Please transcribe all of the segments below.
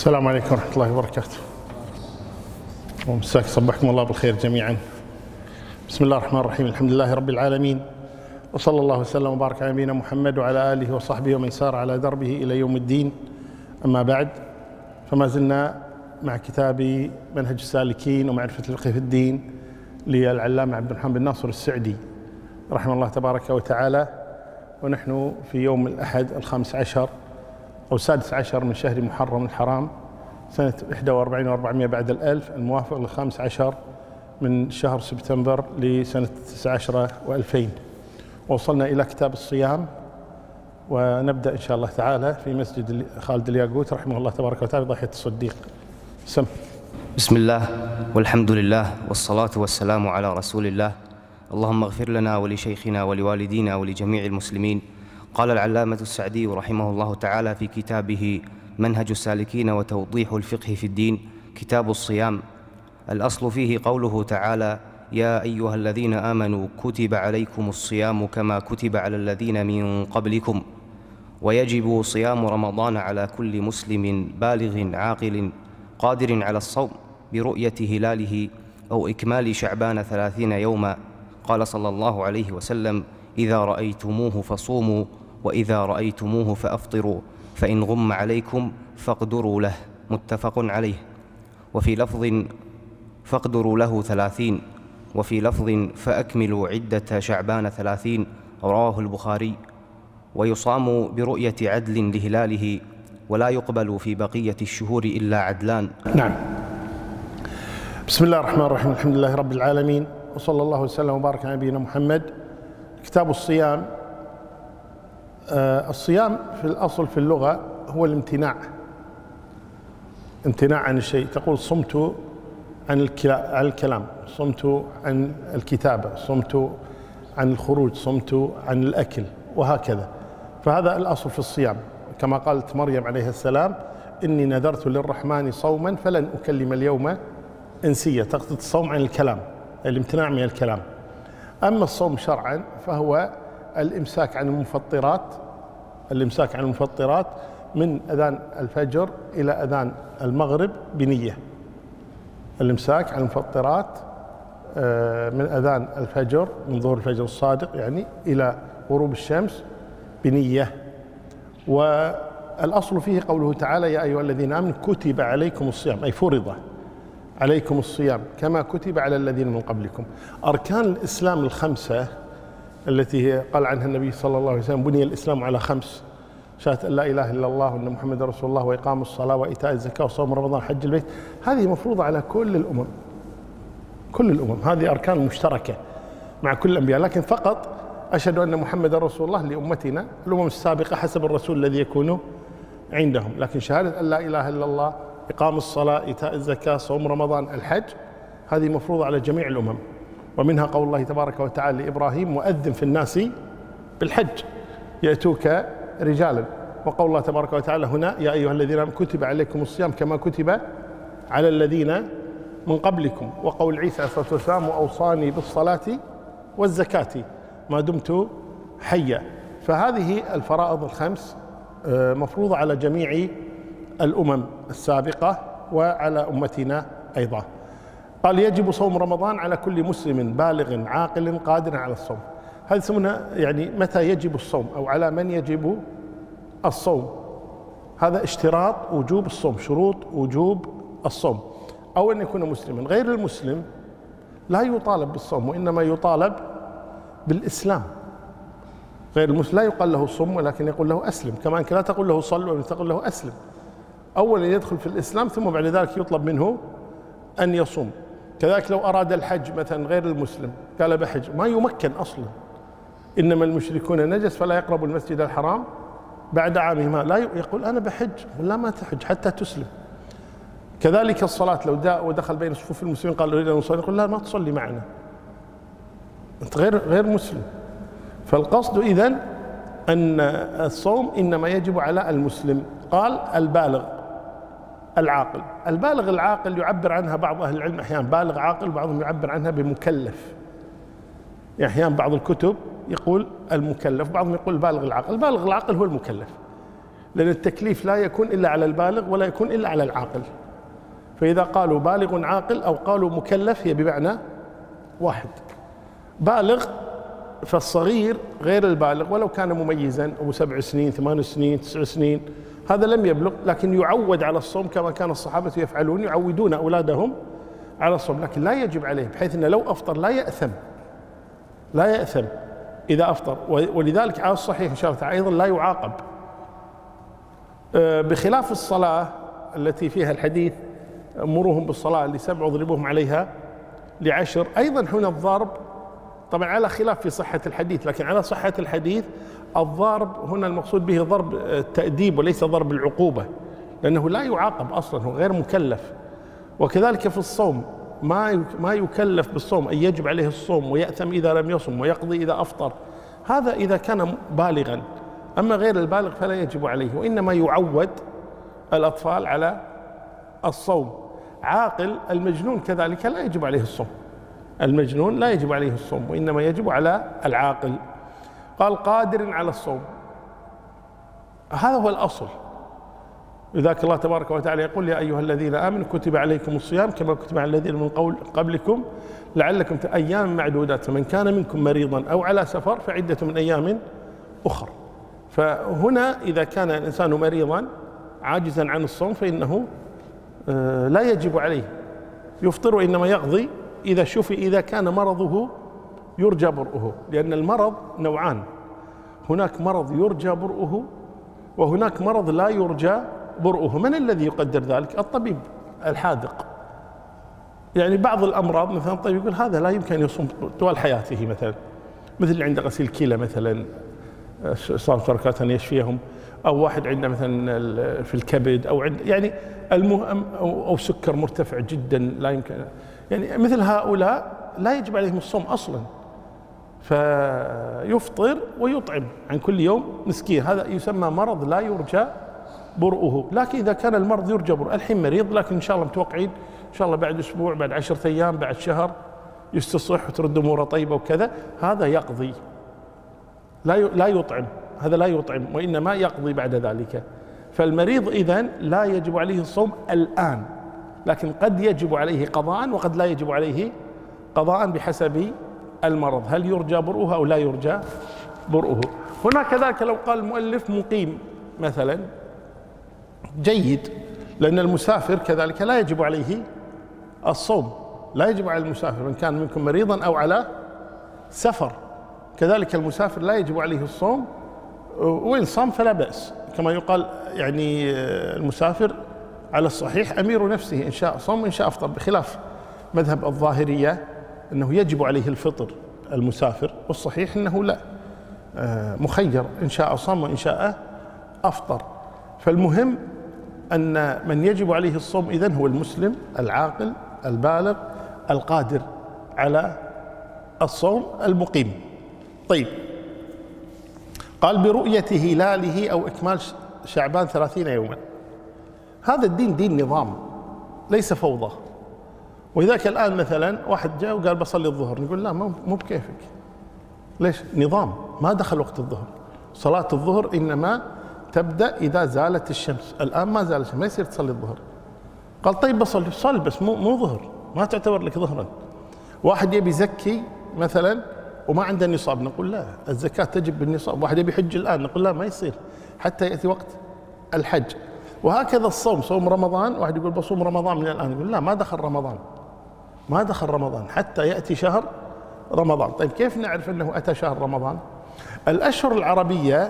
السلام عليكم ورحمة الله وبركاته. ومساك صبحكم الله بالخير جميعا. بسم الله الرحمن الرحيم، الحمد لله رب العالمين، وصلى الله وسلم وبارك على نبينا محمد وعلى آله وصحبه ومن سار على دربه إلى يوم الدين. أما بعد، فما زلنا مع كتاب منهج السالكين ومعرفة الفقه في الدين للعلامة عبد الرحمن بن ناصر السعدي رحمه الله تبارك وتعالى، ونحن في يوم الأحد 15 أو 16 من شهر محرم الحرام سنة 41 و400 بعد الألف، الموافق ل15 من شهر سبتمبر لسنة 19 و2000. ووصلنا إلى كتاب الصيام، ونبدأ إن شاء الله تعالى في مسجد خالد الياقوت رحمه الله تبارك وتعالى ضاحية الصديق. بسم الله والحمد لله والصلاة والسلام على رسول الله. اللهم اغفر لنا ولشيخنا ولوالدينا ولجميع المسلمين. قال العلامة السعدي رحمه الله تعالى في كتابه منهج السالكين وتوضيح الفقه في الدين كتاب الصيام: الأصل فيه قوله تعالى: يا أيها الذين آمنوا كتب عليكم الصيام كما كتب على الذين من قبلكم. ويجب صيام رمضان على كل مسلم بالغ عاقل قادر على الصوم برؤية هلاله أو إكمال شعبان 30 يوما. قال صلى الله عليه وسلم: إذا رأيتموه فصوموا، وإذا رأيتموه فأفطروا، فإن غم عليكم فاقدروا له. متفق عليه. وفي لفظ: فاقدروا له 30، وفي لفظ: فأكملوا عدة شعبان 30. رواه البخاري. ويصام برؤية عدل لهلاله، ولا يقبل في بقية الشهور إلا عدلان. نعم. بسم الله الرحمن الرحيم، الحمد لله رب العالمين، وصلى الله وسلم وبارك على نبينا محمد. كتاب الصيام. الصيام في الأصل في اللغة هو الامتناع، امتناع عن الشيء. تقول صمت عن الكلام، صمت عن الكتابة، صمت عن الخروج، صمت عن الأكل، وهكذا. فهذا الأصل في الصيام، كما قالت مريم عليه السلام: إني نذرت للرحمن صوما فلن أكلم اليوم إنسيا. تقصد الصوم عن الكلام، الامتناع من الكلام. أما الصوم شرعا فهو الإمساك عن المفطرات، الإمساك عن المفطرات من أذان الفجر إلى أذان المغرب بنية. الإمساك عن المفطرات من أذان الفجر، من ظهور الفجر الصادق يعني، إلى غروب الشمس بنية. والأصل فيه قوله تعالى: يا أيها الذين آمنوا كتب عليكم الصيام، أي فرض عليكم الصيام كما كتب على الذين من قبلكم. أركان الإسلام الخمسة التي هي قال عنها النبي صلى الله عليه وسلم: بني الإسلام على 5، شهادة أن لا إله إلا الله وأن محمد رسول الله وإقام الصلاة وإيتاء الزكاة وصوم رمضان وحج البيت. هذه مفروضة على كل الأمم، كل الأمم. هذه أركان مشتركة مع كل الأنبياء. لكن فقط أشهد أن محمد رسول الله لأمتنا، الأمم السابقة حسب الرسول الذي يكون عندهم. لكن شهادة أن لا إله إلا الله، إقام الصلاة، إيتاء الزكاة، صوم رمضان، الحج، هذه مفروضة على جميع الأمم. ومنها قول الله تبارك وتعالى لإبراهيم: وأذن في الناس بالحج يأتوك رجالا. وقول الله تبارك وتعالى هنا: يا أيها الذين آمنوا كتب عليكم الصيام كما كتب على الذين من قبلكم. وقول عيسى عليه الصلاة والسلام: وأوصاني بالصلاة والزكاة ما دمت حيا. فهذه الفرائض الخمس مفروضة على جميع الأمم السابقة وعلى أمتنا أيضا. قال: يجب صوم رمضان على كل مسلم بالغ عاقل قادر على الصوم. هذا يسمونها يعني متى يجب الصوم، أو على من يجب الصوم. هذا اشتراط وجوب الصوم، شروط وجوب الصوم. أو أن يكون مسلما. غير المسلم لا يطالب بالصوم، وإنما يطالب بالإسلام. غير المسلم لا يقال له صم، ولكن يقول له أسلم. كما أنك لا تقول له صل، ولا تقول له أسلم. أولا يدخل في الإسلام، ثم بعد ذلك يطلب منه أن يصوم. كذلك لو أراد الحج مثلا غير المسلم، قال بحج، ما يمكن أصلا. إنما المشركون نجس فلا يقربوا المسجد الحرام بعد عامهما. لا يقول أنا بحج، لا ما تحج حتى تسلم. كذلك الصلاة، لو جاء ودخل بين صفوف المسلمين قال أريد أن أصلي، يقول لا ما تصلي معنا، أنت غير مسلم. فالقصد إذن أن الصوم إنما يجب على المسلم. قال: البالغ العاقل. البالغ العاقل يعبر عنها بعض أهل العلم أحيانا بالغ عاقل، بعضهم يعبر عنها بمكلف. يعني أحيانا بعض الكتب يقول المكلف، بعضهم يقول البالغ العاقل. البالغ العاقل هو المكلف، لأن التكليف لا يكون إلا على البالغ ولا يكون إلا على العاقل. فإذا قالوا بالغ عاقل أو قالوا مكلف هي بمعنى واحد. بالغ فالصغير غير البالغ ولو كان مميزا أو 7 سنين 8 سنين 9 سنين هذا لم يبلغ، لكن يعود على الصوم كما كان الصحابة يفعلون، يعودون أولادهم على الصوم، لكن لا يجب عليه، بحيث أنه لو أفطر لا يأثم إذا أفطر. ولذلك على الصحيح إن شاء الله تعالى أيضا لا يعاقب، بخلاف الصلاة التي فيها الحديث مروهم بالصلاة ل7 واضربوهم عليها ل10. أيضا هنا الضرب طبعا على خلاف في صحة الحديث، لكن على صحة الحديث الضرب هنا المقصود به ضرب التأديب وليس ضرب العقوبة، لأنه لا يعاقب أصلا، هو غير مكلف. وكذلك في الصوم ما يكلف بالصوم، أي يجب عليه الصوم ويأثم إذا لم يصم ويقضي إذا أفطر، هذا إذا كان بالغا. أما غير البالغ فلا يجب عليه، وإنما يعود الأطفال على الصوم. عاقل المجنون كذلك لا يجب عليه الصوم، المجنون لا يجب عليه الصوم، وإنما يجب على العاقل. قال قادر على الصوم، هذا هو الأصل. لذلك الله تبارك وتعالى يقول يا أيها الذين آمنوا كتب عليكم الصيام كما كتب على الذين من قبلكم لعلكم أيام معدودات، فمن كان منكم مريضا أو على سفر فعدة من أيام أخرى. فهنا إذا كان الإنسان مريضا عاجزا عن الصوم فإنه لا يجب عليه، يفطر وإنما يقضي إذا شفي، إذا كان مرضه يرجى برؤه، لأن المرض نوعان، هناك مرض يرجى برؤه وهناك مرض لا يرجى برؤه. من الذي يقدر ذلك؟ الطبيب الحاذق. يعني بعض الأمراض مثلا الطبيب يقول هذا لا يمكن يصوم طوال حياته، مثلا مثل اللي عنده غسيل كلى مثلا صار تركات أن يشفيهم، أو واحد عنده مثلا في الكبد، أو عند يعني المهم أو سكر مرتفع جدا لا يمكن، يعني مثل هؤلاء لا يجب عليهم الصوم أصلا، فيفطر ويطعم عن كل يوم مسكين، هذا يسمى مرض لا يرجى برؤه. لكن إذا كان المرض يرجى برؤه، الحين مريض لكن إن شاء الله متوقعين إن شاء الله بعد أسبوع بعد 10 أيام بعد شهر يستصح وترد أموره طيبة وكذا، هذا يقضي لا يطعم، هذا لا يطعم وإنما يقضي بعد ذلك. فالمريض إذن لا يجب عليه الصوم الآن، لكن قد يجب عليه قضاء وقد لا يجب عليه قضاء بحسب المرض، هل يرجى برؤه أو لا يرجى برؤه. هنا كذلك لو قال المؤلف مقيم مثلا جيد، لأن المسافر كذلك لا يجب عليه الصوم، لا يجب على المسافر من كان منكم مريضا أو على سفر، كذلك المسافر لا يجب عليه الصوم، وإن صام فلا بأس، كما يقال يعني المسافر على الصحيح أمير نفسه، إن شاء صام وإن شاء أفطر، بخلاف مذهب الظاهرية أنه يجب عليه الفطر المسافر، والصحيح أنه لا، مخير إن شاء صام وإن شاء أفطر. فالمهم أن من يجب عليه الصوم إذن هو المسلم العاقل البالغ القادر على الصوم المقيم. طيب، قال برؤية هلاله أو إكمال شعبان 30 يوما. هذا الدين دين نظام ليس فوضى. ولذلك الآن مثلا واحد جاء وقال بصلي الظهر، نقول لا مو بكيفك، ليش؟ نظام، ما دخل وقت الظهر، صلاة الظهر إنما تبدأ إذا زالت الشمس، الآن ما زالت الشمس ما يصير تصلي الظهر. قال طيب بصلي، صل بس مو ظهر، ما تعتبر لك ظهرا. واحد يبي يزكي مثلا وما عنده نصاب، نقول لا الزكاة تجب بالنصاب. واحد يبي يحج الآن، نقول لا ما يصير حتى يأتي وقت الحج. وهكذا الصوم، صوم رمضان، واحد يقول بصوم رمضان من الآن، يقول لا ما دخل رمضان، ما دخل رمضان حتى يأتي شهر رمضان. طيب كيف نعرف أنه أتى شهر رمضان؟ الأشهر العربية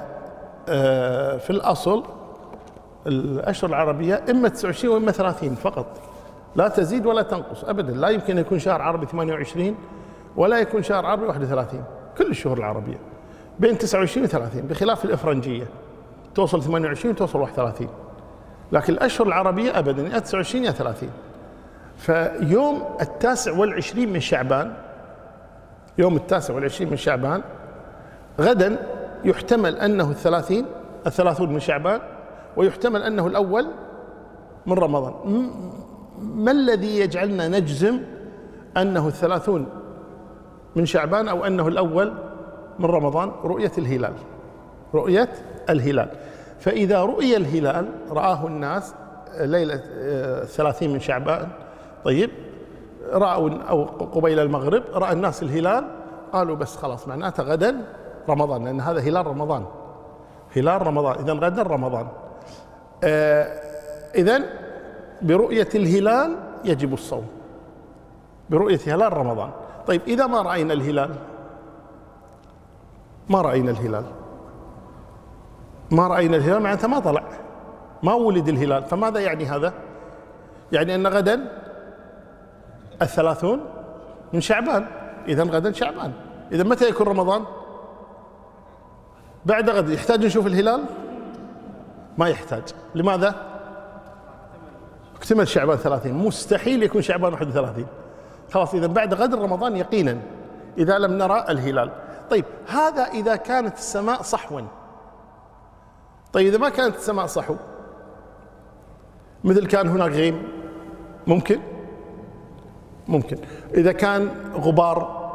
في الأصل الأشهر العربية إما 29 وإما 30 فقط، لا تزيد ولا تنقص أبدا. لا يمكن يكون شهر عربي 28 ولا يكون شهر عربي 31. كل الشهور العربية بين 29 و 30، بخلاف الإفرنجية توصل 28 وتوصل 31. لكن الأشهر العربية أبدا يا 29 يا 30. فيوم 29 من شعبان، يوم 29 من شعبان غدا يحتمل أنه 30 من شعبان، ويحتمل أنه الأول من رمضان. ما الذي يجعلنا نجزم أنه 30 من شعبان أو أنه الأول من رمضان؟ رؤية الهلال، رؤية الهلال. فإذا رؤي الهلال رآه الناس ليلة 30 من شعبان، طيب رأوا أو قبيل المغرب رأى الناس الهلال، قالوا بس خلاص معناته غدا رمضان، لأن هذا هلال رمضان، هلال رمضان، إذن غدا رمضان. إذن برؤية الهلال يجب الصوم، برؤية هلال رمضان. طيب إذا ما رأينا الهلال، ما رأينا الهلال، ما رأينا الهلال معناته ما طلع، ما ولد الهلال، فماذا يعني هذا؟ يعني أن غدا 30 من شعبان، إذن غدا شعبان. إذن متى يكون رمضان؟ بعد غد. يحتاج نشوف الهلال؟ ما يحتاج. لماذا؟ اكتمل شعبان 30، مستحيل يكون شعبان 31. خلاص إذن بعد غد رمضان يقينا إذا لم نرى الهلال. طيب هذا إذا كانت السماء صحوا. طيب إذا ما كانت السماء صحو، مثل كان هناك غيم، ممكن؟ ممكن. إذا كان غبار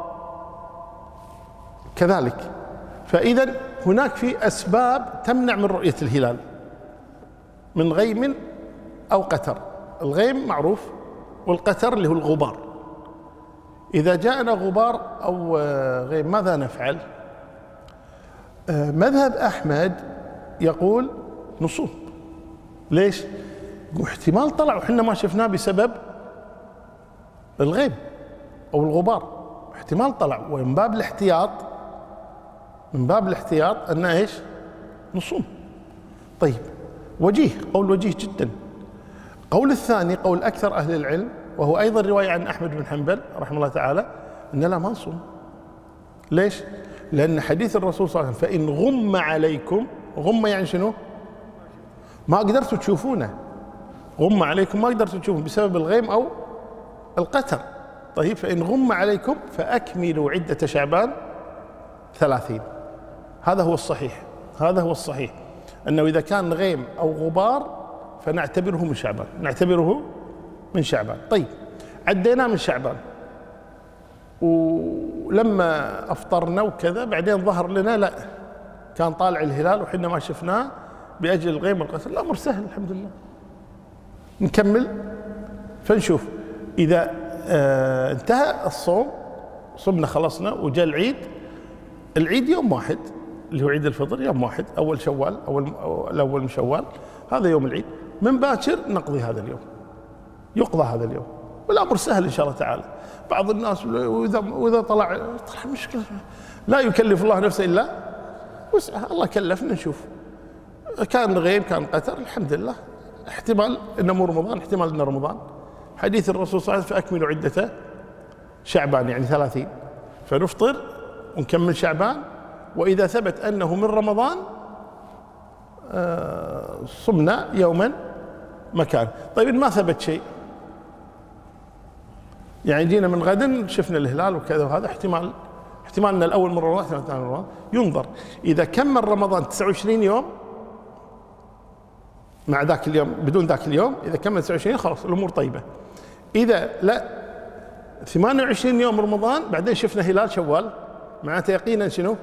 كذلك. فإذا هناك في أسباب تمنع من رؤية الهلال، من غيم أو قتر. الغيم معروف، والقتر اللي هو الغبار. إذا جاءنا غبار أو غيم ماذا نفعل؟ مذهب أحمد يقول نصوم. ليش؟ احتمال طلع وحنا ما شفناه بسبب الغيم أو الغبار، احتمال طلع، ومن باب الاحتياط، من باب الاحتياط أن إيش؟ نصوم. طيب وجيه، قول وجيه جدا. قول الثاني قول أكثر أهل العلم، وهو أيضا رواية عن أحمد بن حنبل رحمه الله تعالى، أن لا ما نصوم. ليش؟ لأن حديث الرسول صلى الله عليه وسلم فإن غم عليكم، غم يعني شنو؟ ما قدرتوا تشوفونه، غم عليكم ما قدرتوا تشوفون بسبب الغيم أو القتر. طيب فإن غم عليكم فأكملوا عدة شعبان 30. هذا هو الصحيح، هذا هو الصحيح، أنه إذا كان غيم أو غبار فنعتبره من شعبان، نعتبره من شعبان. طيب عدينا من شعبان، ولما أفطرنا وكذا بعدين ظهر لنا لا كان طالع الهلال وحنا ما شفناه بأجل الغيم والقتر، الأمر سهل الحمد لله، نكمل فنشوف. إذا انتهى الصوم، صمنا خلصنا وجاء العيد، العيد يوم واحد اللي هو عيد الفطر، يوم واحد أول شوال، الأول من شوال، هذا يوم العيد، من باكر نقضي هذا اليوم، يقضى هذا اليوم، والأمر سهل إن شاء الله تعالى. بعض الناس وإذا طلع مشكلة، لا يكلف الله نفسه إلا وسعها، الله كلفنا نشوف، كان غيم كان قتر الحمد لله، احتمال انه مو رمضان، احتمال انه رمضان. حديث الرسول صلى الله عليه وسلم فأكملوا عدة شعبان يعني 30، فنفطر ونكمل شعبان، وإذا ثبت أنه من رمضان صمنا يوما مكان. طيب ما ثبت شيء، يعني جينا من غد شفنا الهلال وكذا، وهذا احتمال ان الاول من رمضان، احتمال الثاني من رمضان، ينظر اذا كمل رمضان 29 يوم مع ذاك اليوم بدون ذاك اليوم، اذا كمل 29 خلاص الامور طيبه. اذا لا 28 يوم رمضان بعدين شفنا هلال شوال، معناته يقينا شنو؟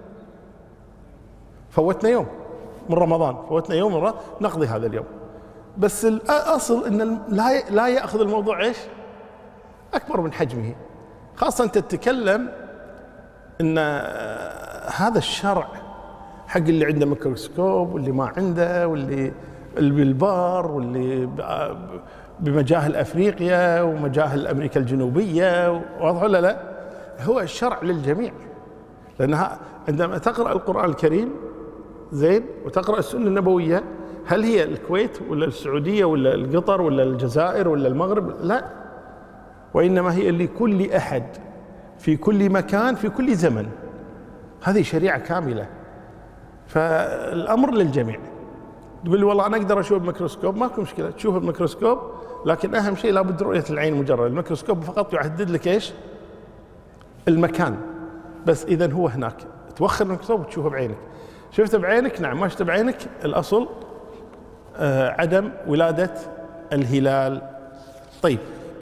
فوتنا يوم من رمضان، فوتنا يوم من رمضان، نقضي هذا اليوم. بس الاصل ان لا ياخذ الموضوع ايش؟ اكبر من حجمه، خاصه انت تتكلم ان هذا الشرع حق اللي عنده ميكروسكوب واللي ما عنده، واللي بالبار، واللي بمجاهل افريقيا ومجاهل امريكا الجنوبيه، واضح ولا لا؟ هو الشرع للجميع، لانها عندما تقرا القران الكريم زين وتقرا السنه النبويه، هل هي الكويت ولا السعوديه ولا القطر ولا الجزائر ولا المغرب؟ لا، وانما هي لكل احد في كل مكان في كل زمن، هذه شريعه كامله، فالامر للجميع. تقول لي والله انا اقدر اشوف بميكروسكوب، ماكو مشكله تشوف بميكروسكوب، لكن اهم شيء لابد رؤيه العين مجرد، الميكروسكوب فقط يحدد لك ايش؟ المكان بس. اذا هو هناك توخر الميكروسكوب وتشوفه بعينك، شفته بعينك نعم، ما شفته بعينك الاصل عدم ولاده الهلال. طيب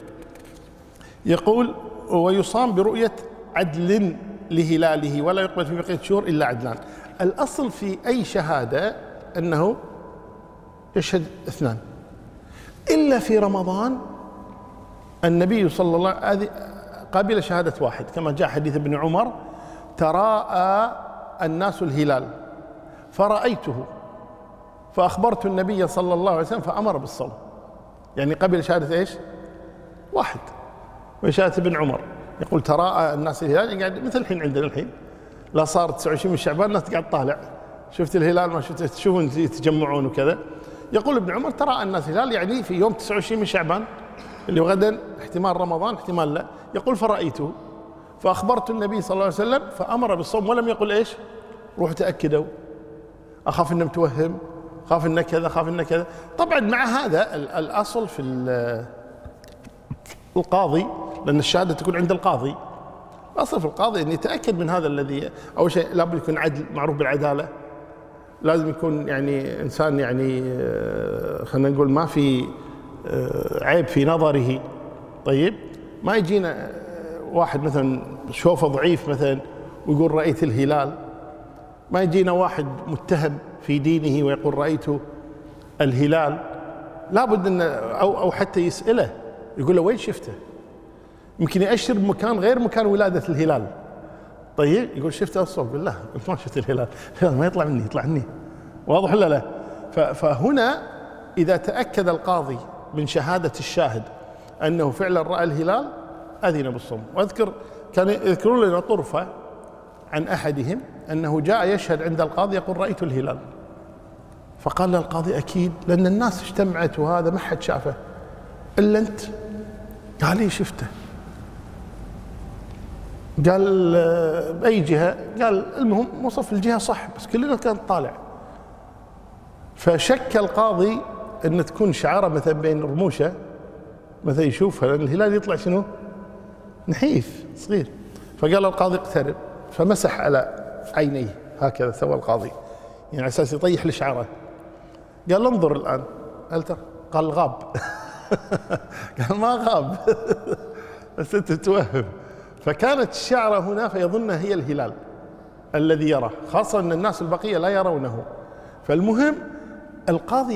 يقول ويصام برؤيه عدل لهلاله ولا يقبل في بقيه الشهور الا عدلان. الاصل في اي شهاده أنه يشهد اثنان. إلا في رمضان النبي صلى الله عليه وسلم قبل شهادة واحد، كما جاء حديث ابن عمر: تراءى الناس الهلال فرأيته فأخبرت النبي صلى الله عليه وسلم فأمر بالصوم. يعني قبل شهادة ايش؟ واحد. وشهادة ابن عمر يقول تراءى الناس الهلال، يعني مثل الحين عندنا الحين، لا صار 29 من شعبان الناس قاعد طالع شفت الهلال ما شفت، تشوفون يتجمعون وكذا. يقول ابن عمر تراءى الناس الهلال يعني في يوم 29 من شعبان اللي غدا احتمال رمضان احتمال لا. يقول فرأيته فأخبرت النبي صلى الله عليه وسلم فأمر بالصوم، ولم يقل ايش؟ روحوا تأكدوا، أخاف إنه متوهم، خاف إنه كذا، خاف إنه كذا. طبعا مع هذا الأصل في القاضي، لأن الشهادة تكون عند القاضي، الأصل في القاضي أن يتأكد من هذا الذي أول شيء لابد يكون عدل، معروف بالعدالة، لازم يكون يعني إنسان يعني خلينا نقول ما في عيب في نظره. طيب ما يجينا واحد مثلا شوفه ضعيف مثلا ويقول رأيت الهلال، ما يجينا واحد متهم في دينه ويقول رأيت الهلال، لابد أن أو حتى يسأله يقول له وين شفته؟ يمكن يأشر بمكان غير مكان ولادة الهلال. طيب يقول شفته الصبح، يقول لا أنت ما شفت الهلال، الهلال ما يطلع مني، يطلع عني. واضح ولا لا؟ فهنا إذا تأكد القاضي من شهادة الشاهد أنه فعلا رأى الهلال أذن بالصوم. وأذكر كانوا يذكرون لنا طرفة عن أحدهم أنه جاء يشهد عند القاضي يقول رأيت الهلال، فقال له القاضي أكيد لأن الناس اجتمعت وهذا ما حد شافه إلا أنت. قال لي شفته. قال بأي جهة؟ قال المهم وصف الجهة صح بس كلنا كان طالع. فشك القاضي أن تكون شعارة مثلا بين رموشة مثلا يشوفها، لأن الهلال يطلع شنو؟ نحيف صغير. فقال القاضي اقترب، فمسح على عينيه هكذا سوى القاضي يعني على أساس يطيح الشعارة. قال انظر الآن. قال غاب. قال ما غاب. بس أنت تتوهم. فكانت الشعرة هنا فيظنها هي الهلال الذي يرى، خاصة أن الناس البقية لا يرونه. فالمهم القاضي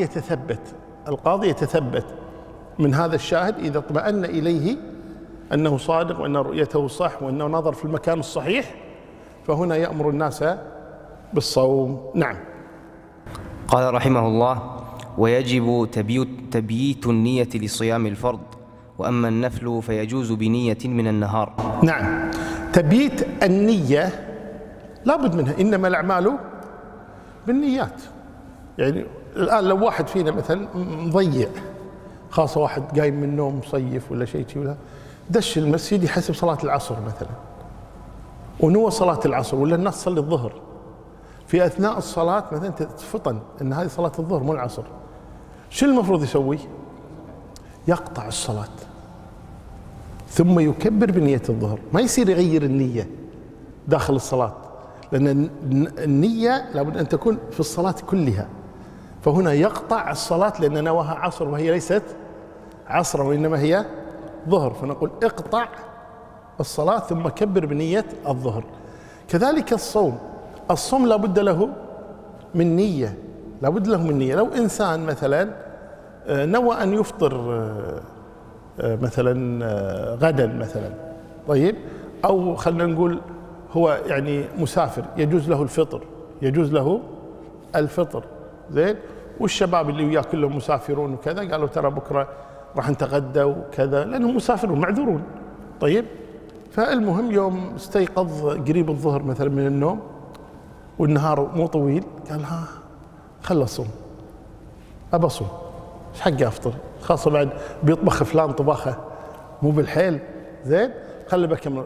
يتثبت من هذا الشاهد إذا اطمأن إليه أنه صادق وأن رؤيته صح وأنه نظر في المكان الصحيح، فهنا يأمر الناس بالصوم. نعم. قال رحمه الله: ويجب تبييت النية لصيام الفرض، وأما النفل فيجوز بنية من النهار. نعم، تبييت النية لابد منها، إنما الأعمال بالنيات. يعني الآن لو واحد فينا مثلا مضيع، خاصة واحد قايم من النوم مصيف ولا شيء ولا دش المسجد يحسب صلاة العصر مثلا ونوى صلاة العصر، ولا الناس تصلي الظهر، في أثناء الصلاة مثلا تفطن أن هذه صلاة الظهر مو العصر، شو المفروض يسوي؟ يقطع الصلاة ثم يكبر بنية الظهر، ما يصير يغير النية داخل الصلاة، لأن النية لابد أن تكون في الصلاة كلها. فهنا يقطع الصلاة لأن نواها عصر وهي ليست عصرا وإنما هي ظهر، فنقول اقطع الصلاة ثم كبر بنية الظهر. كذلك الصوم لابد له من نية، لابد له من نية. لو إنسان مثلا نوى أن يفطر مثلا غدا مثلا، طيب، أو خلينا نقول هو يعني مسافر يجوز له الفطر زين، والشباب اللي وياه كلهم مسافرون وكذا قالوا ترى بكرة راح نتغدى وكذا لأنهم مسافرون معذورون. طيب، فالمهم يوم استيقظ قريب الظهر مثلا من النوم والنهار مو طويل، قال ها خل أصوم، أبى أصوم، إيش حقي أفطر، خاصة بعد بيطبخ فلان طبخه مو بالحيل زين، خلي بكمل.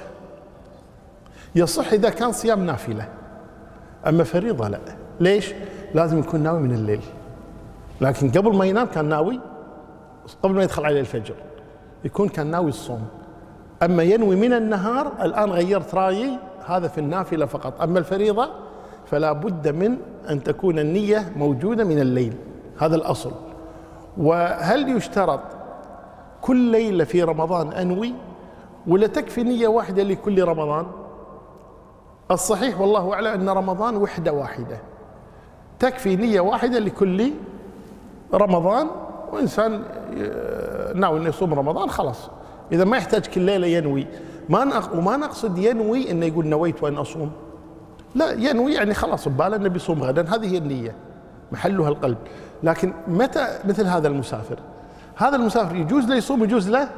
يصح إذا كان صيام نافلة، أما فريضة لا. ليش؟ لازم يكون ناوي من الليل، لكن قبل ما ينام كان ناوي، قبل ما يدخل عليه الفجر كان ناوي الصوم. أما ينوي من النهار الآن غيرت رأيي، هذا في النافلة فقط. أما الفريضة فلا بد من أن تكون النية موجودة من الليل، هذا الأصل. وهل يشترط كل ليلة في رمضان أنوي ولا تكفي نية واحدة لكل رمضان؟ الصحيح والله أعلم أن رمضان وحدة واحدة، تكفي نية واحدة لكل رمضان، وإنسان ناوي أن يصوم رمضان خلاص، إذا ما يحتاج كل ليلة ينوي. وما نقصد ينوي أنه يقول نويت وأن أصوم، لا، ينوي يعني خلاص بباله أنه بيصوم غدا، هذه هي النية محلها القلب. لكن متى مثل هذا المسافر، هذا المسافر يجوز له يصوم، يجوز له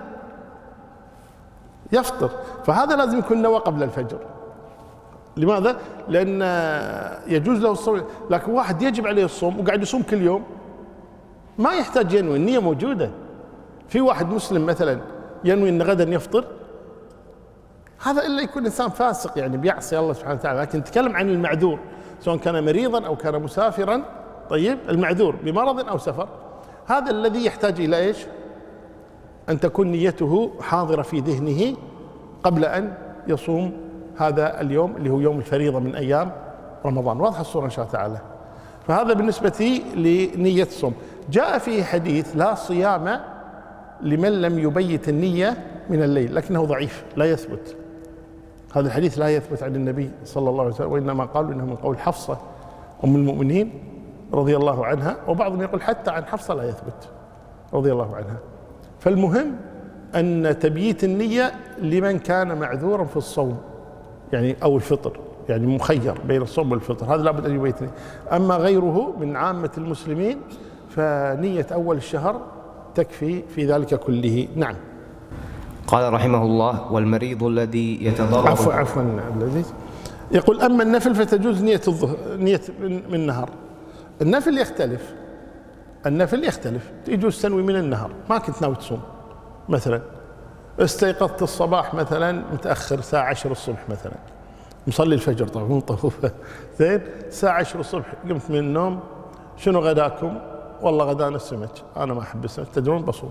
يفطر، فهذا لازم يكون نوى قبل الفجر. لماذا؟ لأن يجوز له الصوم، لكن واحد يجب عليه الصوم وقاعد يصوم كل يوم ما يحتاج ينوي، النية موجودة. في واحد مسلم مثلا ينوي أن غدا يفطر، هذا إلا يكون إنسان فاسق يعني بيعصي الله سبحانه وتعالى. لكن نتكلم عن المعذور سواء كان مريضا أو كان مسافرا. طيب المعذور بمرض أو سفر، هذا الذي يحتاج إلى إيش؟ أن تكون نيته حاضرة في ذهنه قبل أن يصوم هذا اليوم اللي هو يوم الفريضة من أيام رمضان. واضحة الصورة إن شاء الله تعالى. فهذا بالنسبة لنية الصوم. جاء فيه حديث لا صيام لمن لم يبيت النية من الليل، لكنه ضعيف لا يثبت. هذا الحديث لا يثبت عن النبي صلى الله عليه وسلم، وإنما قالوا إنه من قول حفصة أم المؤمنين رضي الله عنها، وبعضهم يقول حتى عن حفصة لا يثبت رضي الله عنها. فالمهم أن تبييت النية لمن كان معذورا في الصوم يعني أو الفطر، يعني مخير بين الصوم والفطر، هذا لابد أن يبيت النية. أما غيره من عامة المسلمين فنية أول الشهر تكفي في ذلك كله. نعم. قال رحمه الله: والمريض الذي يتضرر. عفوا الذي يقول أما النفل فتجوز نية الظهر، نية من النهار. النفل يختلف، النفل يختلف، يجوز تنوي من النهار، ما كنت ناوي تصوم مثلا، استيقظت الصباح مثلا متأخر الساعة 10 الصبح مثلا، مصلي الفجر طبعا مو طوفة، زين، الساعة 10 الصبح قمت من النوم، شنو غداكم؟ والله غدانا السمك، أنا ما أحب السمك، تدرون بصوم.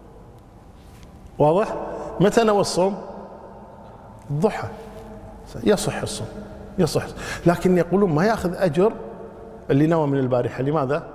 واضح؟ متى نوى الصوم؟ الضحى، يصح الصوم، يصح، لكن يقولون ما يأخذ أجر اللي نوى من البارحة. لماذا؟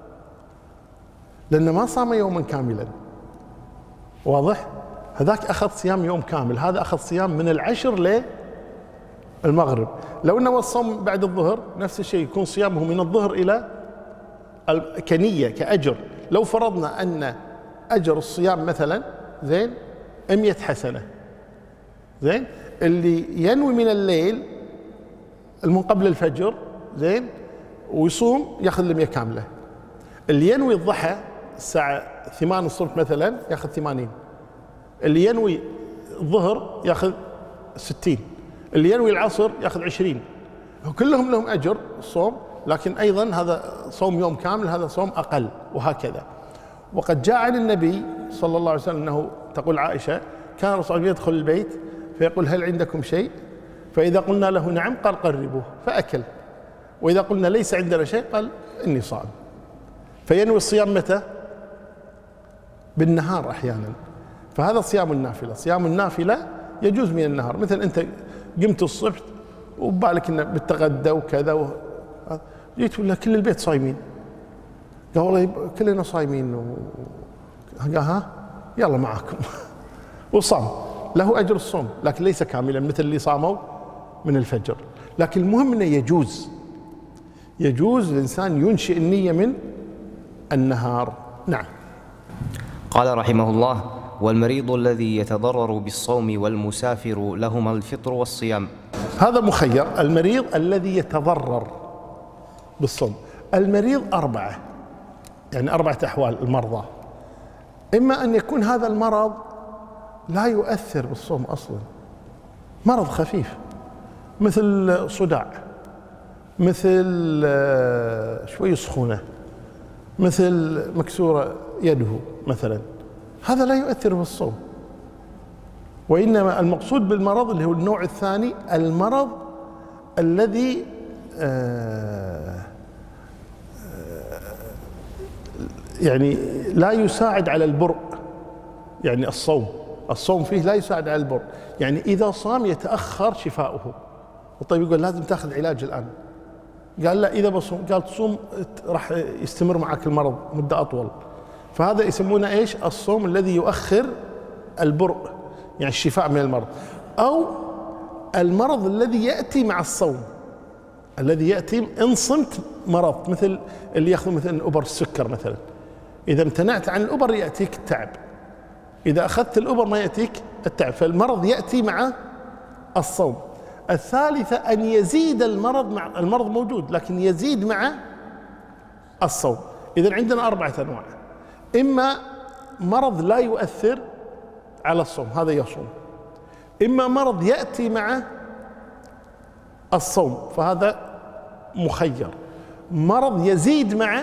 لأنه ما صام يوما كاملا. واضح؟ هذاك أخذ صيام يوم كامل، هذا أخذ صيام من العشر للمغرب. لو نوى الصوم بعد الظهر نفس الشيء، يكون صيامه من الظهر إلى كنية كأجر. لو فرضنا أن أجر الصيام مثلا زين 100 حسنة، زين، اللي ينوي من الليل من قبل الفجر زين ويصوم ياخذ 100 كاملة. اللي ينوي الضحى الساعة 8 الصبح مثلا ياخذ 80. اللي ينوي الظهر ياخذ 60. اللي ينوي العصر ياخذ 20. كلهم لهم أجر الصوم، لكن أيضا هذا صوم يوم كامل، هذا صوم أقل، وهكذا. وقد جاء عن النبي صلى الله عليه وسلم أنه تقول عائشة كان الرسول يدخل البيت فيقول هل عندكم شيء؟ فإذا قلنا له نعم قال قربوه فأكل، وإذا قلنا ليس عندنا شيء قال إني صائم. فينوي الصيام متى؟ بالنهار أحيانا. فهذا صيام النافلة. صيام النافلة يجوز من النهار، مثل أنت قمت الصبح وبالك إنه بتغدى وكذا جيت ولا كل البيت صايمين، قال والله كلنا صايمين قال ها يلا معاكم وصام، له أجر الصوم لكن ليس كاملا مثل اللي صاموا من الفجر. لكن المهم أنه يجوز الإنسان ينشئ النية من النهار. نعم. قال رحمه الله: والمريض الذي يتضرر بالصوم والمسافر لهما الفطر والصيام. هذا مخير. المريض الذي يتضرر بالصوم، المريض يعني 4 أحوال المرضى. إما أن يكون هذا المرض لا يؤثر بالصوم أصلا، مرض خفيف مثل صداع، مثل شوي سخونة، مثل مكسورة يده مثلا، هذا لا يؤثر بالصوم. وإنما المقصود بالمرض اللي هو النوع الثاني، المرض الذي يعني لا يساعد على البرء، يعني الصوم فيه لا يساعد على البرء، يعني إذا صام يتأخر شفاؤه. طيب يقول لازم تاخذ علاج الآن، قال لا إذا بصوم، قال تصوم راح يستمر معك المرض مدة أطول. فهذا يسمونه إيش؟ الصوم الذي يؤخر البرء، يعني الشفاء من المرض. أو المرض الذي يأتي مع الصوم، الذي يأتي إن صمت مرض مثل اللي ياخذ مثل أبر السكر مثلا، إذا امتنعت عن الأبر يأتيك التعب، إذا أخذت الأبر ما يأتيك التعب، فالمرض يأتي مع الصوم. الثالثة أن يزيد المرض، مع المرض موجود لكن يزيد مع الصوم. إذا عندنا 4 أنواع، إما مرض لا يؤثر على الصوم هذا يصوم، إما مرض يأتي مع الصوم فهذا مخير، مرض يزيد مع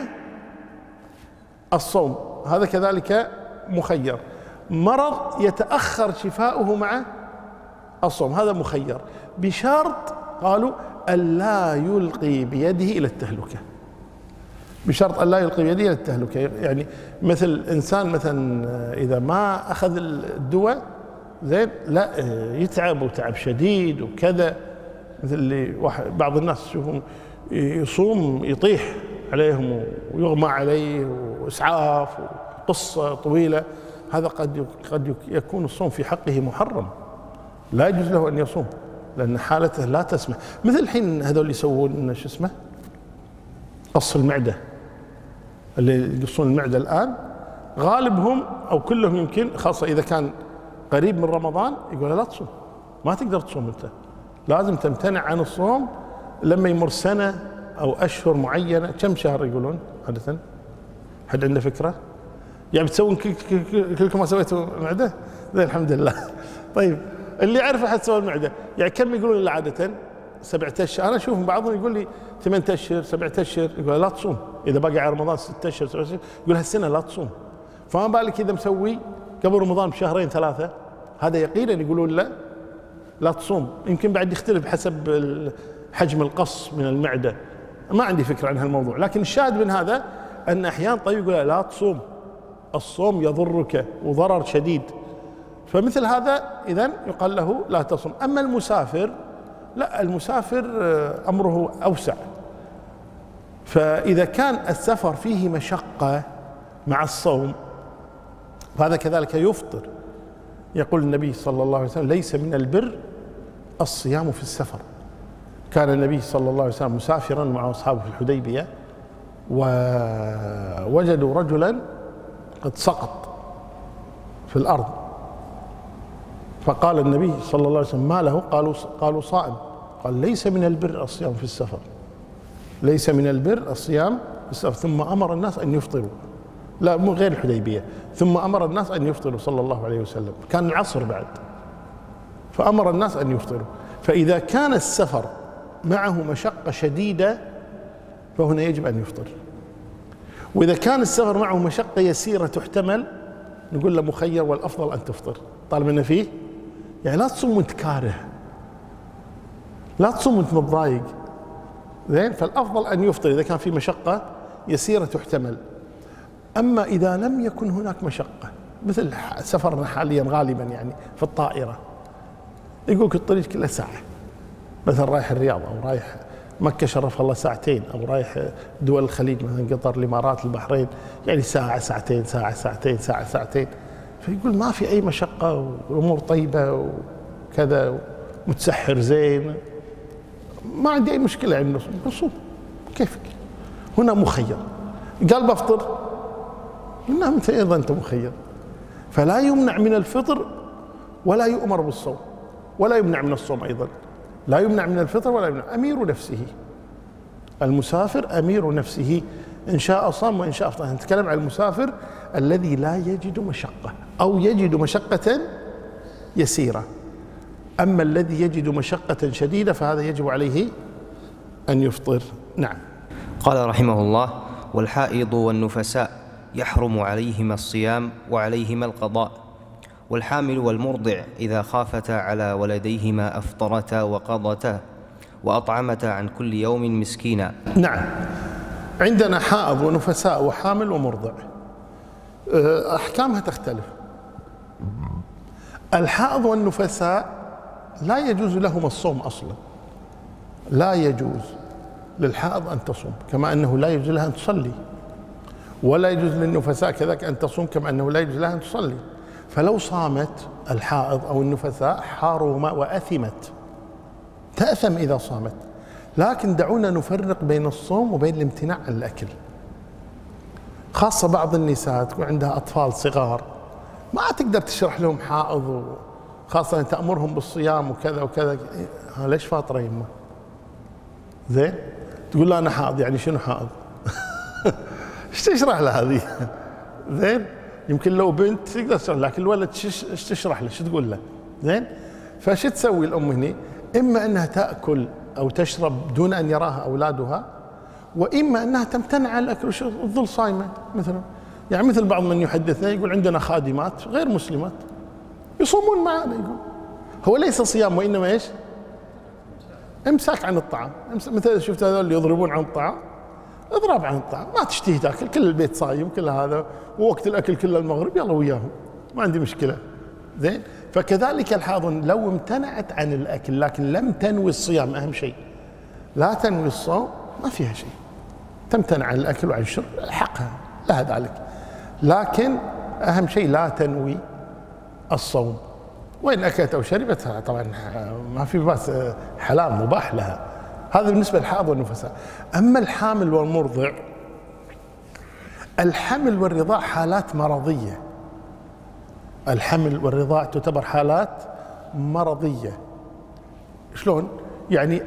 الصوم هذا كذلك مخير، مرض يتأخر شفاؤه مع الصوم هذا مخير، بشرط قالوا ألا يلقي بيده إلى التهلكة، بشرط ألا يلقي بيده إلى التهلكة. يعني مثل إنسان مثلا إذا ما أخذ الدواء زين لا يتعب وتعب شديد وكذا، مثل اللي بعض الناس تشوفهم يصوم يطيح عليهم ويغمى عليه وإسعاف وقصة طويلة، هذا قد يكون الصوم في حقه محرم، لا يجوز له أن يصوم لأن حالته لا تسمح. مثل الحين هذول يسوون شو اسمه قص المعدة، اللي يقصون المعدة الآن غالبهم أو كلهم يمكن، خاصة إذا كان قريب من رمضان، يقول لا تصوم، ما تقدر تصوم أنت، لازم تمتنع عن الصوم لما يمر سنة أو أشهر معينة. كم شهر يقولون عادة؟ حد عنده فكرة؟ يعني بتسوون كلكم ما سويتوا معدة؟ زين الحمد لله. طيب اللي يعرف حد سوى المعدة، يعني كم يقولون إلا عادة؟ 7 أشهر. أنا أشوف بعضهم يقول لي 8 أشهر 7 أشهر، يقول لا تصوم، إذا بقى على رمضان 6 أشهر 7 أشهر يقول هالسنة لا تصوم، فما بالك إذا مسوي قبل رمضان بشهرين 3، هذا يقينا يقولون لا تصوم. يمكن بعد يختلف حسب حجم القص من المعدة، ما عندي فكرة عن هالموضوع، لكن الشاهد من هذا أن أحيانا طيب يقول لا تصوم، الصوم يضرك وضرر شديد، فمثل هذا إذن يقال له لا تصوم. أما المسافر لا، المسافر أمره أوسع، فإذا كان السفر فيه مشقة مع الصوم فهذا كذلك يفطر. يقول النبي صلى الله عليه وسلم ليس من البر الصيام في السفر. كان النبي صلى الله عليه وسلم مسافرا مع أصحابه في الحديبية، ووجدوا رجلا قد سقط في الأرض، فقال النبي صلى الله عليه وسلم ما له؟ قالوا صائم. قال ليس من البر الصيام في السفر، ليس من البر الصيام في السفر. ثم أمر الناس أن يفطروا، لا مو غير الحديبية، ثم أمر الناس أن يفطروا صلى الله عليه وسلم، كان العصر بعد، فأمر الناس أن يفطروا. فإذا كان السفر معه مشقة شديدة فهنا يجب أن يفطر، وإذا كان السفر معه مشقة يسيرة تحتمل نقول له مخير والأفضل أن تفطر طالما أنه فيه. يعني لا تصوم وانت كاره، لا تصوم وانت متضايق، زين، فالأفضل أن يفطر إذا كان في مشقة يسيرة تحتمل. أما إذا لم يكن هناك مشقة، مثل سفرنا حاليا غالبا يعني في الطائرة، يقولك الطريق كله ساعة، مثلا رايح الرياض أو رايح مكة شرفها الله ساعتين، أو رايح دول الخليج مثلا قطر الإمارات البحرين، يعني ساعة ساعتين ساعة ساعتين ساعة ساعتين، فيقول ما في أي مشقة والأمور طيبة وكذا متسحر زين، ما عندي أي مشكلة يعني نصوم كيفك. هنا مخير، قال بفطر، قلنا أنت أيضا أنت مخير، فلا يمنع من الفطر ولا يؤمر بالصوم، ولا يمنع من الصوم أيضا، لا يمنع من الفطر ولا يمنع. أمير نفسه، المسافر أمير نفسه، إن شاء صام وإن شاء أفطر. نتكلم عن المسافر الذي لا يجد مشقة أو يجد مشقة يسيرة، أما الذي يجد مشقة شديدة فهذا يجب عليه أن يفطر. نعم. قال رحمه الله: والحائض والنفساء يحرم عليهما الصيام وعليهما القضاء، والحامل والمرضع إذا خافتا على ولديهما أفطرتا وقضتا وأطعمتا عن كل يوم مسكينا. نعم، عندنا حائض ونفساء وحامل ومرضع، أحكامها تختلف. الحائض والنفساء لا يجوز لهما الصوم أصلا، لا يجوز للحائض أن تصوم كما أنه لا يجوز لها أن تصلي، ولا يجوز للنفساء كذلك أن تصوم كما أنه لا يجوز لها أن تصلي. فلو صامت الحائض أو النفساء حارما وأثمت، تأثم إذا صامت، لكن دعونا نفرق بين الصوم وبين الامتناع عن الأكل. خاصة بعض النساء تكون عندها أطفال صغار ما تقدر تشرح لهم حائض، خاصة تأمرهم بالصيام وكذا وكذا. ليش فاطرة يمه؟ زين تقول لا أنا حائض، يعني شنو حائض؟ ايش تشرح له هذه؟ زين يمكن لو بنت تقدر تشرح، لكن الولد ايش تشرح له؟ شو تقول له؟ زين فش تسوي الأم هنا؟ إما أنها تأكل أو تشرب دون أن يراها أولادها، وإما أنها تمتنع عن الأكل والشرب وتظل صايمة مثلا. يعني مثل بعض من يحدثنا يقول عندنا خادمات غير مسلمات يصومون معنا، يقول هو ليس صيام وإنما إيش؟ امساك عن الطعام. مثل شفت هذول اللي يضربون عن الطعام، اضرب عن الطعام، ما تشتهي تاكل، كل البيت صايم كل هذا، ووقت الأكل كله المغرب، يلا وياهم ما عندي مشكلة. زين فكذلك الحاضن لو امتنعت عن الأكل لكن لم تنوي الصيام، أهم شيء لا تنوي الصوم، ما فيها شيء، تمتنع عن الأكل وعن الشرب حقها لها ذلك، لكن أهم شيء لا تنوي الصوم. وإن أكلت أو شربت طبعا ما في بأس، حلال مباح لها. هذا بالنسبة للحائض والنفساء. أما الحامل والمرضع، الحمل والرضاع حالات مرضية، الحمل والرضاع تعتبر حالات مرضية. شلون؟ يعني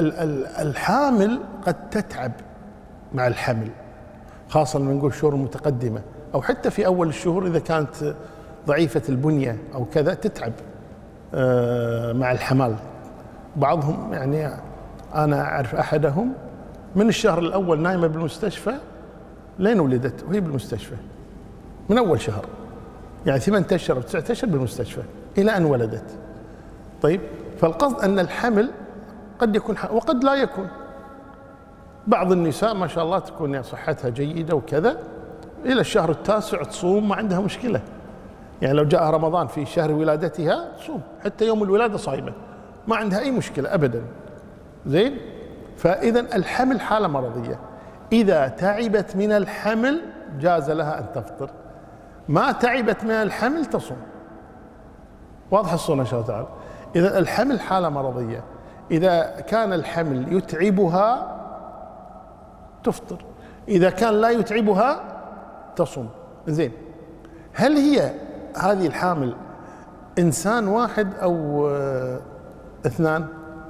الحامل قد تتعب مع الحمل، خاصة لما نقول شهور متقدمة أو حتى في أول الشهور إذا كانت ضعيفة البنية أو كذا تتعب مع الحمل. بعضهم يعني أنا أعرف أحدهم من الشهر الأول نايمة بالمستشفى لين ولدت وهي بالمستشفى، من أول شهر يعني 8 أشهر أو 9 أشهر بالمستشفى إلى أن ولدت. طيب فالقصد أن الحمل قد يكون وقد لا يكون. بعض النساء ما شاء الله تكون صحتها جيدة وكذا إلى الشهر التاسع تصوم ما عندها مشكلة، يعني لو جاء رمضان في شهر ولادتها تصوم حتى يوم الولادة صايمة ما عندها أي مشكلة أبدا. زين فإذا الحمل حالة مرضية، إذا تعبت من الحمل جاز لها أن تفطر، ما تعبت من الحمل تصوم. واضح الصورة إن شاء الله تعالى. إذا الحمل حالة مرضية، إذا كان الحمل يتعبها تفطر، إذا كان لا يتعبها تصوم. زين هل هي هذه الحامل إنسان واحد أو اثنان؟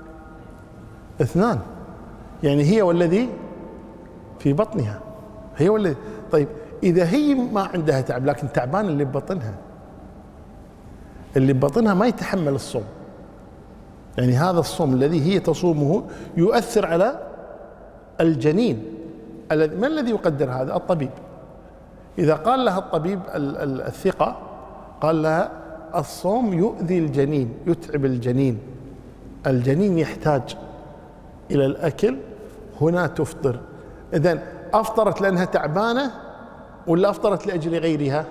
اثنان، يعني هي والذي في بطنها، هي والذي. طيب إذا هي ما عندها تعب لكن تعبان اللي ببطنها، اللي ببطنها ما يتحمل الصوم، يعني هذا الصوم الذي هي تصومه يؤثر على الجنين. ما الذي يقدر هذا؟ الطبيب. إذا قال لها الطبيب الثقة قال لها الصوم يؤذي الجنين، يتعب الجنين، الجنين يحتاج إلى الأكل، هنا تفطر. إذن أفطرت لأنها تعبانة ولا أفطرت لأجل غيرها؟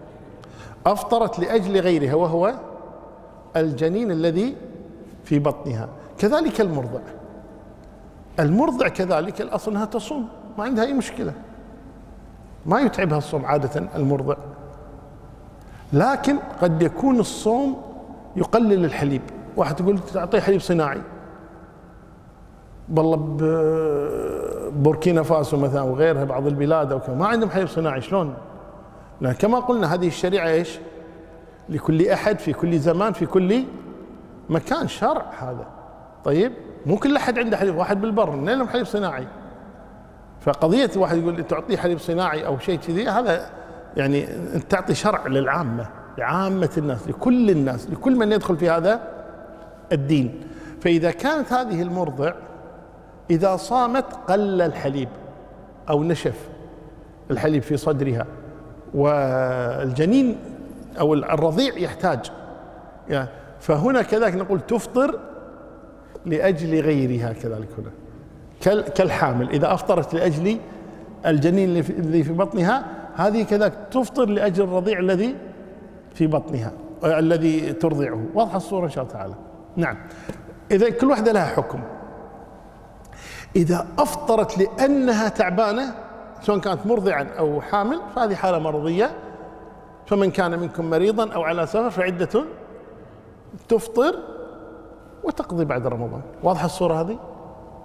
أفطرت لأجل غيرها وهو الجنين الذي في بطنها. كذلك المرضع، المرضع كذلك الأصل أنها تصوم ما عندها أي مشكلة، ما يتعبها الصوم عادة المرضع، لكن قد يكون الصوم يقلل الحليب. واحد تقول تعطيه حليب صناعي، والله بوركينا فاسو مثلا وغيرها بعض البلاد أو ما عندهم حليب صناعي، شلون؟ لأن كما قلنا هذه الشريعة إيش؟ لكل أحد في كل زمان في كل مكان شرع هذا. طيب مو كل أحد عنده حليب، واحد بالبر منين لهم حليب صناعي؟ فقضية واحد يقول تعطيه حليب صناعي أو شيء كذي، هذا يعني تعطي شرع للعامة، لعامة الناس، لكل الناس، لكل من يدخل في هذا الدين. فإذا كانت هذه المرضع إذا صامت قل الحليب أو نشف الحليب في صدرها، والجنين أو الرضيع يحتاج، يعني فهنا كذلك نقول تفطر لأجل غيرها. كذلك هنا كالحامل إذا أفطرت لأجل الجنين الذي في بطنها، هذه كذلك تفطر لأجل الرضيع الذي في بطنها الذي ترضعه. واضحة الصورة إن شاء الله تعالى. نعم. إذا كل واحدة لها حكم. إذا أفطرت لأنها تعبانة سواء كانت مرضعا أو حامل فهذه حالة مرضية، فمن كان منكم مريضا أو على سفر فعدة تفطر وتقضي بعد رمضان. واضحة الصورة هذه؟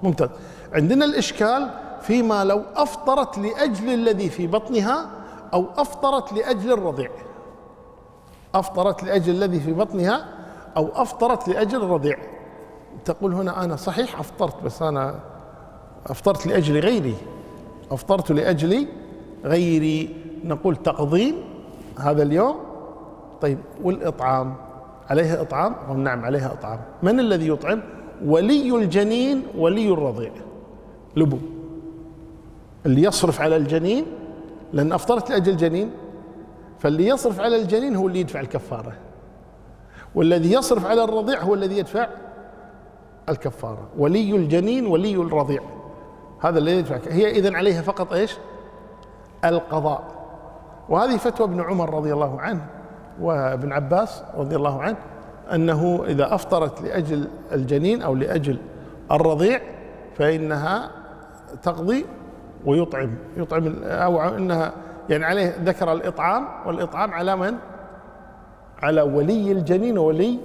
ممتاز. عندنا الإشكال فيما لو أفطرت لأجل الذي في بطنها أو أفطرت لأجل الرضيع. أفطرت لأجل الذي في بطنها أو أفطرت لأجل الرضيع. تقول هنا أنا صحيح أفطرت، بس أنا أفطرت لأجل غيري، أفطرت لأجل غيري. نقول تقضين هذا اليوم. طيب والإطعام عليها إطعام؟ نعم عليها إطعام. من الذي يطعم؟ ولي الجنين ولي الرضيع، الأبو اللي يصرف على الجنين، لأن أفطرت لأجل الجنين، فاللي يصرف على الجنين هو اللي يدفع الكفارة، والذي يصرف على الرضيع هو الذي يدفع الكفارة. ولي الجنين ولي الرضيع هذا الذي يدفع. هي إذن عليها فقط إيش؟ القضاء. وهذه فتوى ابن عمر رضي الله عنه وابن عباس رضي الله عنه، أنه إذا أفطرت لأجل الجنين أو لأجل الرضيع فإنها تقضي ويطعم، أو أنها يعني عليه ذكر الإطعام، والإطعام على من؟ على ولي الجنين وولي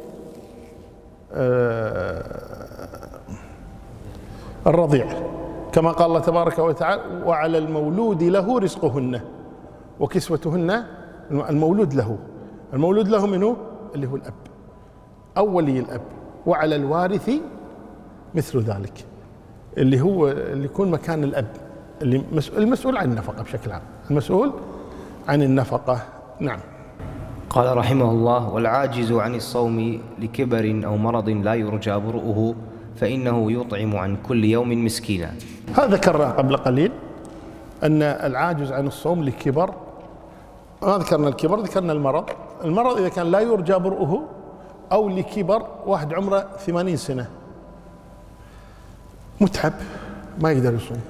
الرضيع، كما قال الله تبارك وتعالى: وعلى المولود له رزقهن وكسوتهن. المولود له، المولود له منه اللي هو الأب أو ولي الأب، وعلى الوارث مثل ذلك اللي هو اللي يكون مكان الأب، اللي المسؤول عن النفقة بشكل عام، المسؤول عن النفقة. نعم. قال رحمه الله: والعاجز عن الصوم لكبر أو مرض لا يرجى برؤه فإنه يطعم عن كل يوم مسكينا. هذا ذكرنا قبل قليل أن العاجز عن الصوم لكبر، ما ذكرنا الكبر، ذكرنا المرض. المرض إذا كان لا يرجى برؤه، أو لكبر واحد عمره 80 سنة متعب ما يقدر يصوم،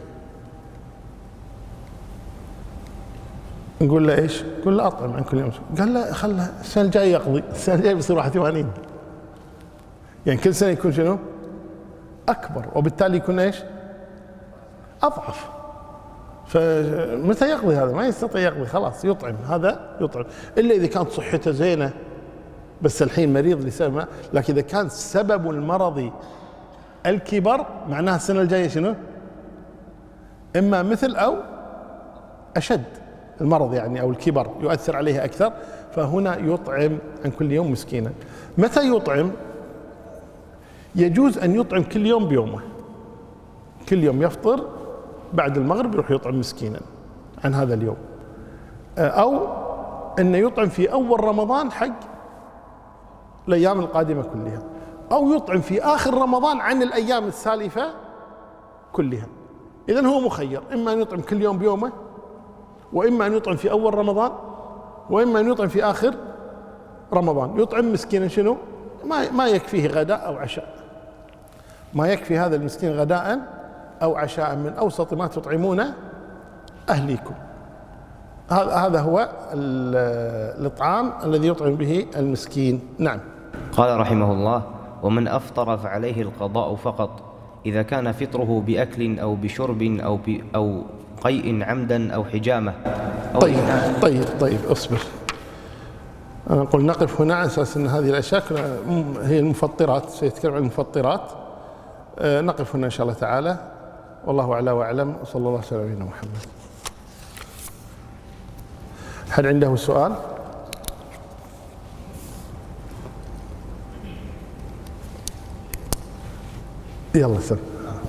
نقول له ايش؟ نقول له اطعم عن كل يوم. قال له خله السنه الجايه يقضي، السنه الجايه بيصير 81، يعني كل سنه يكون شنو؟ اكبر، وبالتالي يكون ايش؟ اضعف. فمتى يقضي هذا؟ ما يستطيع يقضي، خلاص يطعم، هذا يطعم، الا اذا كانت صحته زينه بس الحين مريض لسبب ما. لكن اذا كان سبب المرض الكبر معناها السنه الجايه شنو؟ اما مثل او اشد المرض يعني، او الكبر يؤثر عليه اكثر، فهنا يطعم عن كل يوم مسكينا. متى يطعم؟ يجوز ان يطعم كل يوم بيومه، كل يوم يفطر بعد المغرب يروح يطعم مسكينا عن هذا اليوم، او انه يطعم في اول رمضان حق الايام القادمه كلها، او يطعم في اخر رمضان عن الايام السالفه كلها. اذن هو مخير، اما ان يطعم كل يوم بيومه، واما ان يطعم في اول رمضان، واما ان يطعم في اخر رمضان. يطعم مسكينا شنو؟ ما يكفيه غداء او عشاء، ما يكفي هذا المسكين غداء او عشاء من اوسط ما تطعمون اهليكم. هذا هو الاطعام الذي يطعم به المسكين. نعم. قال رحمه الله: ومن أفطر فعليه القضاء فقط إذا كان فطره بأكل أو بشرب أو قيء عمدا أو حجامة أو طيب اصبر. أنا أقول نقف هنا على أساس أن هذه الأشياء هي المفطرات، سيتكلم عن المفطرات. نقف هنا إن شاء الله تعالى، والله أعلى وأعلم، وصلى الله على نبينا محمد. هل عنده سؤال؟ يلا سم.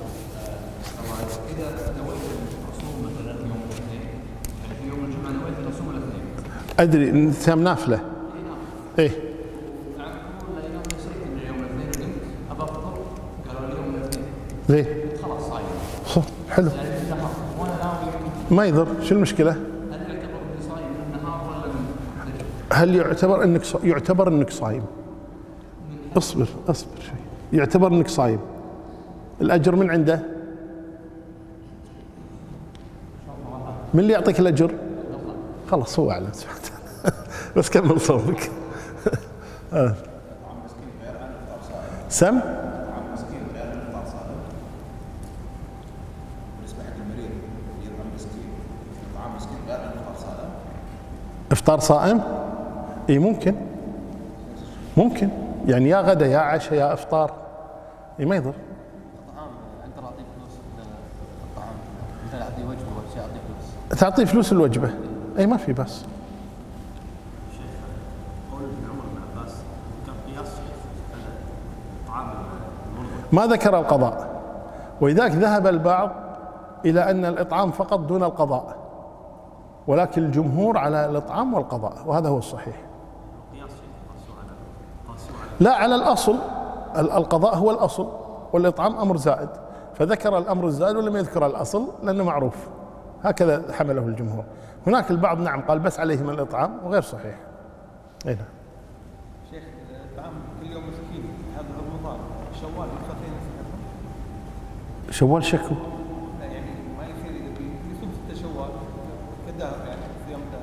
إذا نويت الصوم مثلا يوم الاثنين، يعني في يوم الجمعة نويت تصوم الاثنين. أدري صيام نافلة. إيه. يعني يقولون اليوم نسيت إن يوم الاثنين وقلت أبى أفطر، قالوا اليوم الاثنين. زين. خلاص صايم. حلو. يعني النهار وأنا ناوي. ما يضر، شو المشكلة؟ هل يعتبر إني صايم من النهار ولا من الليل؟ هل يعتبر انك صايم؟ اصبر شوي. يعتبر انك صايم، الاجر من عنده؟ من اللي يعطيك الاجر؟ خلاص هو اعلم سبحانه وتعالى. بس كمل صومك. سم؟ افطار صائم؟ اي ممكن يعني يا غدا يا عشاء يا افطار، اي ما يضر. طعام أنت راضي تعطيه فلوس الوجبة، أي ما في بس. ما ذكر القضاء، ولذلك ذهب البعض إلى أن الإطعام فقط دون القضاء، ولكن الجمهور على الإطعام والقضاء، وهذا هو الصحيح. لا، على الأصل، القضاء هو الأصل والإطعام أمر زائد، فذكر الأمر الزائد ولم يذكر الأصل لأنه معروف، هكذا حمله الجمهور. هناك البعض نعم قال بس عليهم الإطعام، وغير صحيح. أي نعم. شيخ الطعام كل يوم مسكين، هذا رمضان، شوال يخفين شوال شكو؟ لا يعني ما يصير يصوم 6 شوال كدهر، يعني صيام دهر.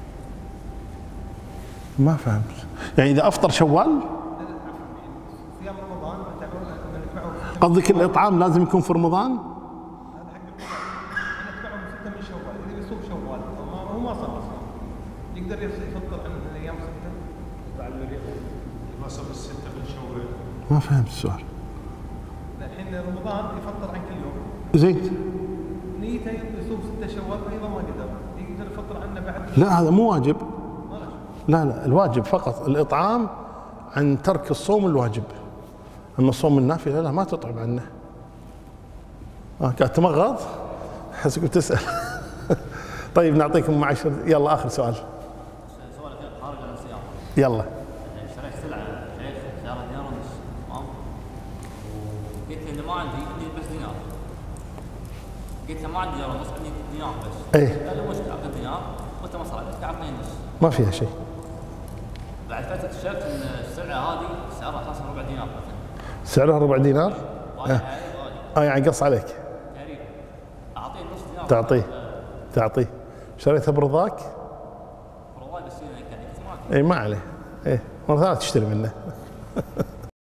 ما فهمت، يعني إذا أفطر شوال؟ صيام رمضان نتبعه. قصدك الإطعام لازم يكون في رمضان؟ هذا حق الرمضان، نتبعه 6 من شوال، إذا يصوم شوال هو ما صار أصلا، يقدر يفطر عن الأيام 6 بعد ما صار 6 من شوال. ما فهمت السؤال. الحين رمضان يفطر عن كل يوم. زين. نيته يصوم 6 شوال فأيضا ما قدر، يقدر يفطر عنه بعد. لا هذا مو واجب. لا الواجب فقط الإطعام عن ترك الصوم الواجب، أما الصوم النافلة لا ما تطعم عنه. قاعد تمغض؟ حسك تسأل. طيب نعطيكم 10. يلا آخر سؤال. سؤال خارج عن السياق. يلا. اشتريت سلعة شيخ سعرها دينار ونص، تمام؟ قلت له ما عندي بس دينار. قلت له ما عندي دينار ونص، عندي دينار بس. إيه. قال له مشكلة أعطيني دينار وأنت ما صار عندك أعطيني نص. ما فيها شيء. بعد فترة اكتشفت إن السلعة هذه سعرها أساسا ربع دينار مثلا. سعرها ربع دينار؟ غالي. يعني قص عليك. تقريبا. أعطيه نص دينار. تعطيه. شريتها برضاك؟ والله بس يعني اي ما عليه. ايه مرة ثانية تشتري منه.